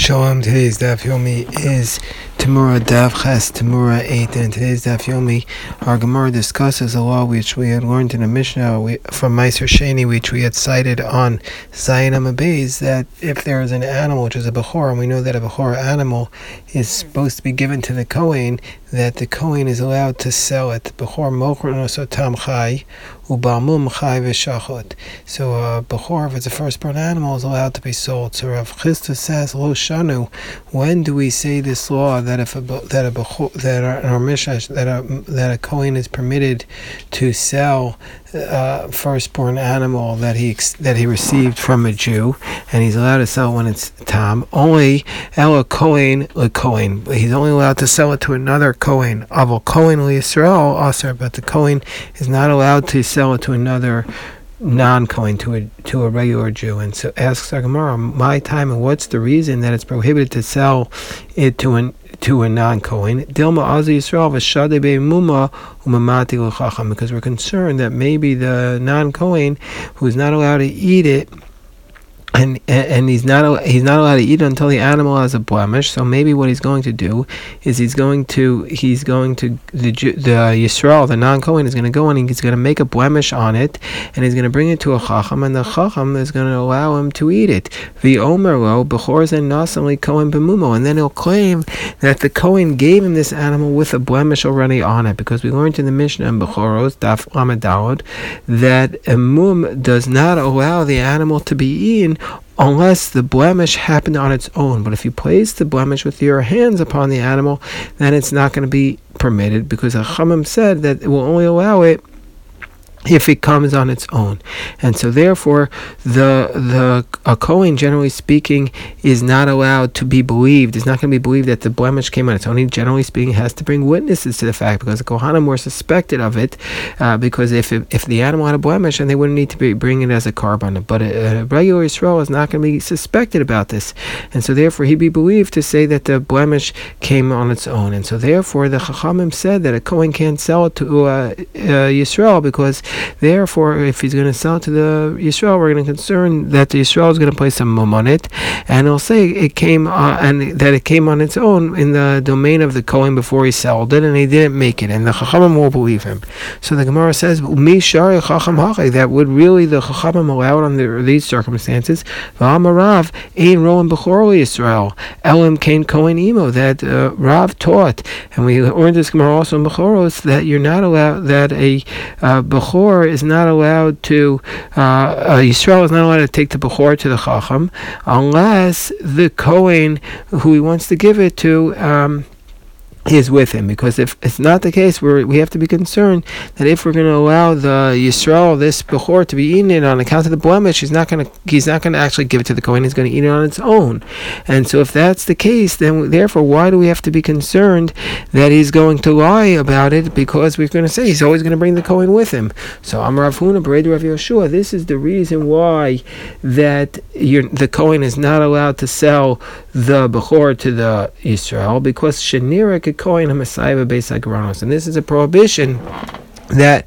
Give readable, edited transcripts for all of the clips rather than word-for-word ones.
Shalom. Today's Daf Yomi is Tamura Daf Ches Tamura 8, and in today's Daf Yomi, our Gemara discusses a law which we had learned in the Mishnah from Meiser Sheni, which we had cited on Zayin Amabez, that if there is an animal which is a Bechor, and we know that a Bechor animal is supposed to be given to the Kohen, that the Kohen is allowed to sell it. Bechor Mocher Nosotam Chai, Ubamum Chai V'Shachot. So a Bechor, if it's a firstborn animal, is allowed to be sold. So Rav Chisda says, Lo Shanu, when do we say this law that if a Kohen is permitted to sell firstborn animal that he received from a Jew, and he's allowed to sell it when it's tam? Only Ela Kohen LeKohen. He's only allowed to sell it to another Kohen. Aval Kohen LeYisrael Aser, but the Kohen is not allowed to sell it to another non-Kohen, to a regular Jew. And so asks our Gemara, my time, and what's the reason that it's prohibited to sell it to a non-Kohen? Dilma Azi Yisrael v'shadei be'muma umamati l'chacham, because we're concerned that maybe the non-Kohen who's not allowed to eat it, and he's not allowed to eat it until the animal has a blemish. So maybe what he's going to do is the Yisrael, the non-Kohen, is going to go and he's going to make a blemish on it, and he's going to bring it to a Chacham, and the Chacham is going to allow him to eat it. V'omer b'chor zen nasam Kohen b'mumo, and then he'll claim that the Kohen gave him this animal with a blemish already on it, because we learned in the Mishnah in Bechoros Daf Lamed Daled that a mum does not allow the animal to be eaten unless the blemish happened on its own. But if you place the blemish with your hands upon the animal, then it's not going to be permitted, because the Chachamim said that it will only allow it if it comes on its own. And so therefore a Kohen, generally speaking, is not allowed to be believed. It's not going to be believed that the blemish came on its own. He, generally speaking, has to bring witnesses to the fact, because the Kohanim were suspected of it, because if the animal had a blemish, and they wouldn't need to be bringing it as a carbon. But a regular Yisrael is not going to be suspected about this, and so therefore he'd be believed to say that the blemish came on its own. And so therefore the Chachamim said that a Kohen can't sell it to Yisrael, because therefore, if he's going to sell it to the Yisrael, we're going to concern that the Yisrael is going to place some mum on it, and he'll say it came and that it came on its own in the domain of the Kohen before he sold it, and he didn't make it, and the Chachamim won't believe him. So the Gemara says, "Mi shari Chacham hachei," that would really the Chachamim allow it under these circumstances. V'amarav ein roem bechor Yisrael elim kain Kohen imo, that Rav taught, and we learned this Gemara also in Bechoros, that you're not allowed, that a bechor is not allowed to, Yisrael is not allowed to take the Bechor to the Chacham unless the Kohen who he wants to give it to is with him. Because if it's not the case, we have to be concerned that if we're going to allow the Yisrael, this Bechor, to be eaten it on account of the blemish, he's not going to actually give it to the Kohen. He's going to eat it on its own. And so if that's the case, then therefore why do we have to be concerned that he's going to lie about it? Because we're going to say he's always going to bring the Kohen with him. So Amar Rav Huna Bered Rav Yoshua, this is the reason why that the Kohen is not allowed to sell the Bechor to the Yisrael, because Shenira Kohen HaMasayva Beis HaGranos, and this is a prohibition that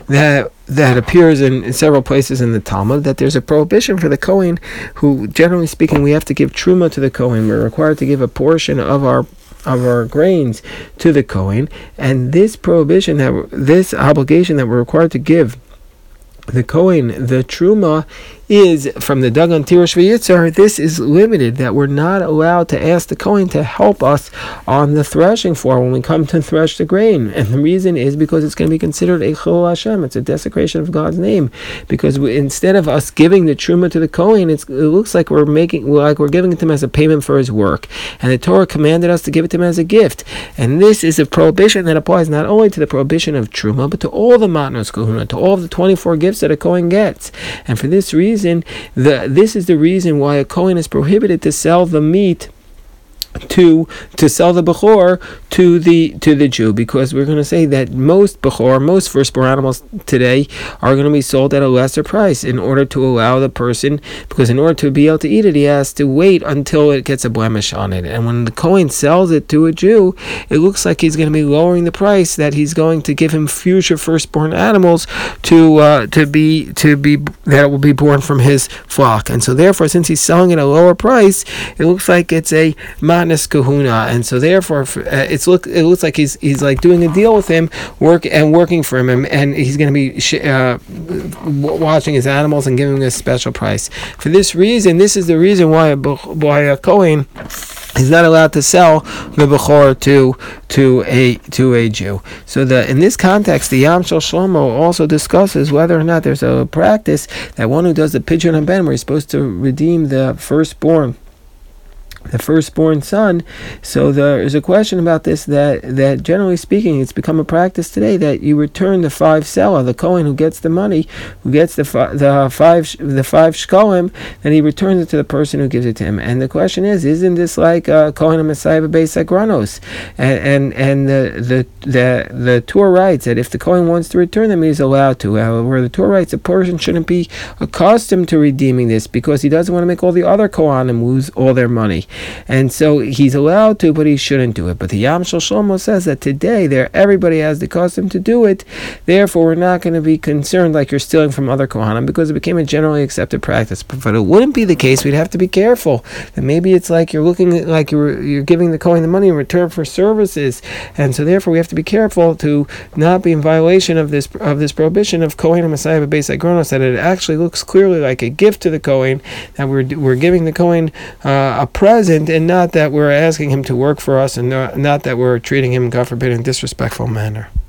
appears in several places in the Talmud, that there's a prohibition for the Kohen, who, generally speaking, we have to give truma to the Kohen. We're required to give a portion of our grains to the Kohen, and this prohibition, this obligation that we're required to give the Kohen, the truma, is from the Dagan Tirish V'Yitzar. This is limited, that we're not allowed to ask the Kohen to help us on the threshing floor when we come to thresh the grain. And the reason is because it's going to be considered a Chilul Hashem. It's a desecration of God's name. Because instead of us giving the truma to the Kohen, it looks like we're giving it to him as a payment for his work. And the Torah commanded us to give it to him as a gift. And this is a prohibition that applies not only to the prohibition of truma, but to all the matnos kahuna, to all of the 24 gifts that a Kohen gets. And for this reason, this is the reason why a Kohen is prohibited to sell the meat to sell the bechor to the Jew, because we're going to say that most firstborn animals today are going to be sold at a lesser price in order to allow the person, because in order to be able to eat it, he has to wait until it gets a blemish on it. And when the Kohen sells it to a Jew, it looks like he's going to be lowering the price that he's going to give him future firstborn animals to be that will be born from his flock. And so therefore, since he's selling it at a lower price, it looks like it's a matnas kahuna, and so therefore it looks like he's like doing a deal with him, working for him, and he's going to be watching his animals and giving him a special price. For this reason, this is the reason why a Kohen is not allowed to sell the bechor to a Jew. So in this context, the Yam Shel Shlomo also discusses whether or not there's a practice that one who does the pidyon haben, where he's supposed to redeem the firstborn son. So there is a question about this, that generally speaking, it's become a practice today that you return the 5 selah, the Kohen who gets the money, who gets the five shkolim, then he returns it to the person who gives it to him. And the question is, isn't this like Kohen and Messiah Beis Agranos? And the Torah writes that if the Kohen wants to return them, he's allowed to. However, the Torah writes a person shouldn't be accustomed to redeeming this, because he doesn't want to make all the other Kohanim lose all their money. And so he's allowed to, but he shouldn't do it. But the Yam Shel Shlomo says that today everybody has the custom to do it. Therefore, we're not going to be concerned like you're stealing from other Kohanim, because it became a generally accepted practice. But if it wouldn't be the case, we'd have to be careful. That maybe it's like you're looking at, like you're giving the Kohen the money in return for services, and so therefore we have to be careful to not be in violation of this prohibition of Kohen and Messiah Beis Agranos, that it actually looks clearly like a gift to the Kohen, that we're giving the Kohen a present, and not that we're asking him to work for us, and not that we're treating him, God forbid, in a disrespectful manner.